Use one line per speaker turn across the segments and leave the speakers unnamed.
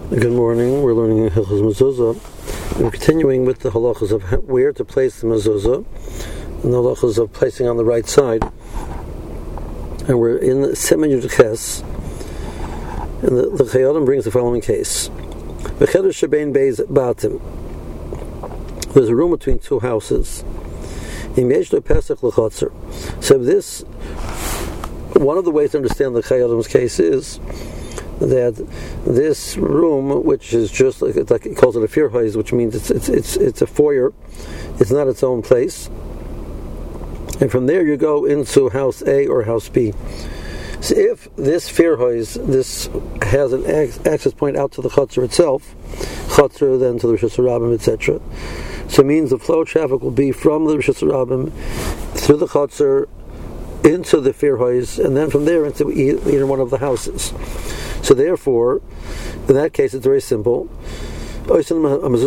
Good morning. We're learning Hilchos Mezuzah. We're continuing with the halachas of where to place the mezuzah, and the halachas of placing on the right side. And we're in Siman Yud Ches, and the Chayyim brings the following case: B'cheder shebein beis batim. There's a room between two houses. Im yesh lo pesach l'chotzer. So this, one of the ways to understand the Chayyim's case is that this room, which is just like he calls it a firhois, which means it's a foyer, it's not its own place, and from there you go into house A or house B. So if this firhois, this has an access point out to the chutzner itself, chutzner then to the Rishus Harabim, etc. So it means the flow of traffic will be from the Rishus Harabim through the chutzner into the firhois, and then from there into either one of the houses. So therefore, in that case, it's very simple. So then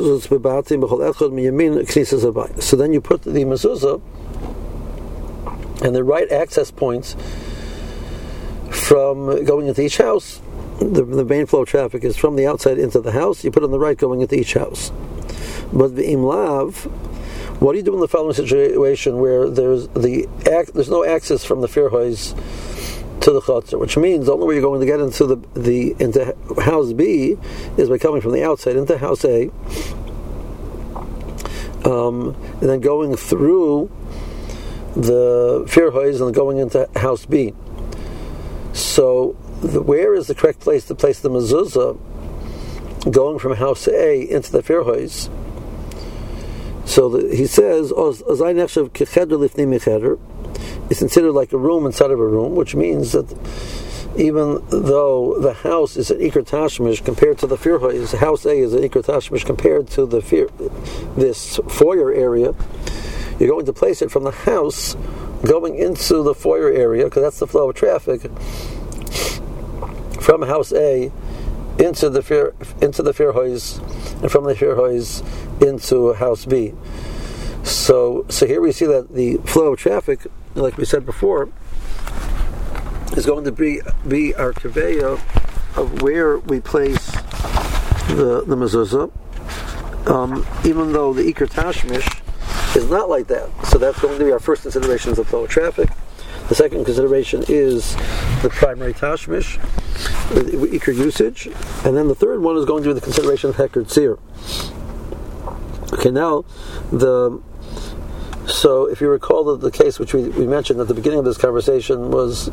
you put the mezuzah and the right access points from going into each house. The main flow of traffic is from the outside into the house. You put on the right going into each house. But the imlav, what do you do in the following situation where there's no access from the firhois to the chutzner, which means the only way you're going to get into into house B is by coming from the outside into house A, and then going through the firhois and going into house B. So, where is the correct place to place the mezuzah? Going from house A into the firhois. So he says, "Ozay nechshav kecheder lifnei mecheder." It's considered like a room inside of a room, which means that even though the house is an Iker Tashmish compared to the firhois, house A is an Iker Tashmish compared to this foyer area, you're going to place it from the house going into the foyer area, because that's the flow of traffic, from house A into the firhois, and from the firhois into house B. So here we see that the flow of traffic, like we said before, is going to be our kaveya of where we place the mezuzah, even though the Iker Tashmish is not like that. So that's going to be our first consideration of the flow of traffic. The second consideration is the primary Tashmish, the Iker usage, and then the third one is going to be the consideration of Heker Tzir. Okay, now so if you recall the case which we mentioned at the beginning of this conversation was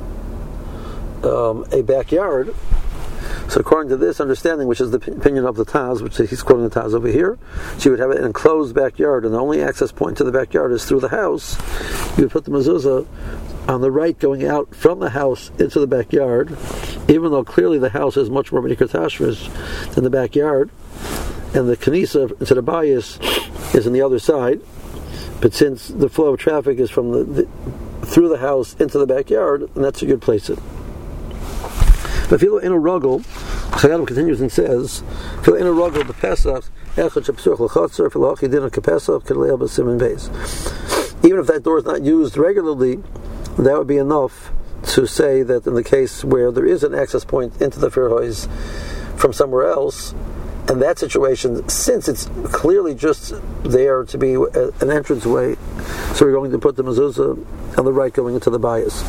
a backyard. So according to this understanding, which is the opinion of the Taz, which he's quoting the Taz over here, so you would have an enclosed backyard, and the only access point to the backyard is through the house. You would put the mezuzah on the right going out from the house into the backyard, even though clearly the house is much more Iker Tashmish than the backyard, and the Kanisa into the bayis is on the other side. But since the flow of traffic is from through the house into the backyard, and that's a good place it. But if you look in a ruggle, Chayyim continues and says, if you look in a ruggle, the Pesach, even if that door is not used regularly, that would be enough to say that in the case where there is an access point into the firhois from somewhere else, in that situation, since it's clearly just there to be an entranceway, so we're going to put the mezuzah on the right going into the bayis.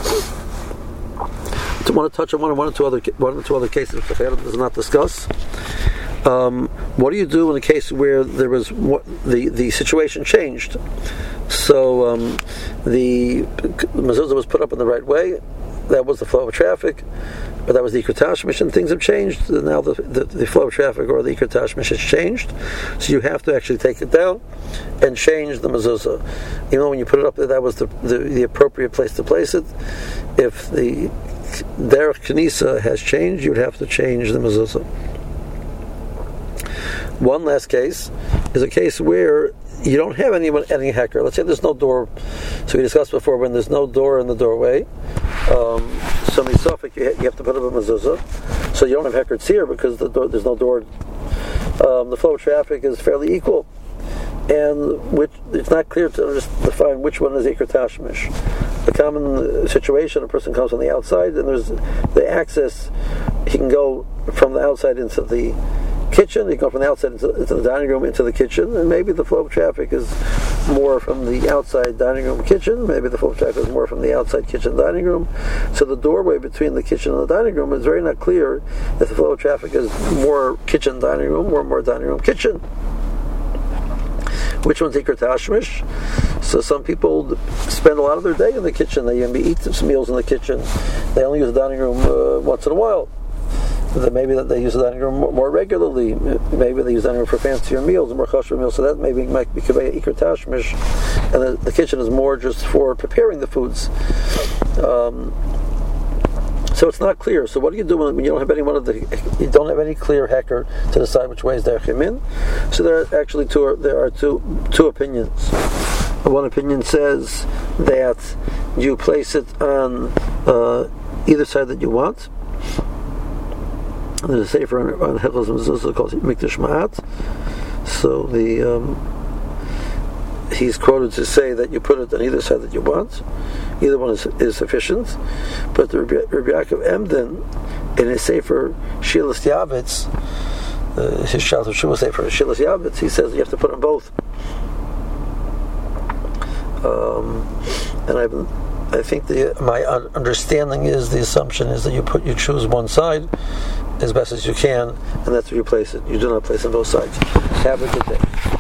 I want to touch on one or two other cases which the Chayyim does not discuss. What do you do in a case where there was the situation changed? So the mezuzah was put up in the right way. That was the flow of traffic, but that was the Iker Tashmish, and things have changed. Now the flow of traffic or the Iker Tashmish has changed, so you have to actually take it down and change the mezuzah. You know, when you put it up there, that was the appropriate place to place it. If the Derech Kanisa has changed, you would have to change the mezuzah. One last case is a case where you don't have any hecker. Let's say there's no door. So we discussed before, when there's no door in the doorway, so misafik, you have to put up a mezuzah. So you don't have hecker tzir because there's no door. The flow of traffic is fairly equal, and it's not clear to define which one is Iker Tashmish. The common situation, a person comes from the outside, and there's the access. He can go from the outside into the kitchen, you go from the outside into the dining room, into the kitchen, and maybe the flow of traffic is more from the outside dining room kitchen, maybe the flow of traffic is more from the outside kitchen dining room. So the doorway between the kitchen and the dining room is very not clear if the flow of traffic is more kitchen dining room or more dining room kitchen. Which one's Iker Tashmish? So some people spend a lot of their day in the kitchen. They eat some meals in the kitchen. They only use the dining room once in a while. Maybe that they use the dining room more regularly. Maybe they use the dining room for fancier meals, more kosher meals. So that maybe might be Iker Tashmish, and the kitchen is more just for preparing the foods. So it's not clear. So what do you do when you don't have you don't have any clear hecker to decide which way is Derech Yamin? So there are actually two opinions. One opinion says that you place it on either side that you want. There's a sefer on Hilchos Mezuzah called Mikdash Ma'at. So he's quoted to say that you put it on either side that you want. Either one is sufficient. But the Rabbi Yaakov Emden, in his sefer Shilas Yavitz, his Shal Teshuvah sefer Shilas Yavitz, he says you have to put on both. And I think my understanding is, the assumption is that you choose one side as best as you can, and that's where you place it. You do not place on both sides. Have a good day.